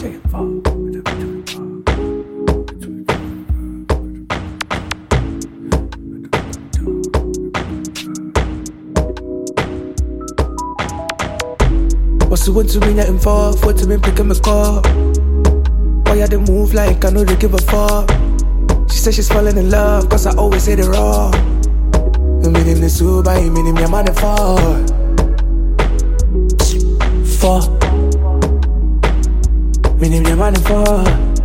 What's the one to me nothing for? What to me picking my car? Why you didn't move like I know they give a fuck? She said she's falling in love, cause I always say it wrong. No meaning the soup, I ain't meaning your money for. Meaning your money for.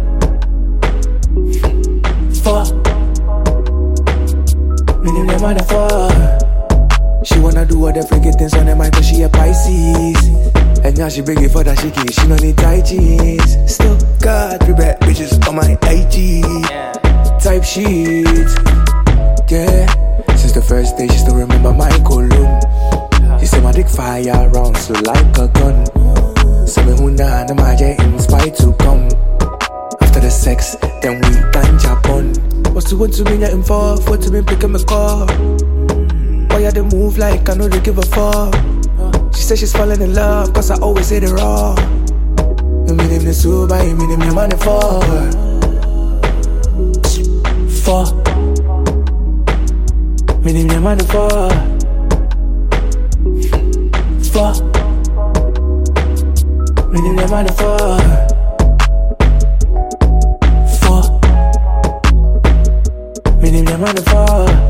Meaning your money for. She wanna do all the freaking things on her mind cause she a Pisces. And now she begging for that shaky, she no need tight jeans. Still got 3 bad bitches on my IG. Type shit, yeah. Since the first day she still remember my column. She said my dick fire round so like a gun. So me who nah na my jet inspired to come. After the sex, then we ganja on. What's the one to me nothing for? What to me picking my car? Why you didn't move like I know they give a fuck? She said she's falling in love, cause I always say it wrong. No meaning the soup, I ain't meaning your money for. Meaning your money for. Meaning your money for. Meaning your money for.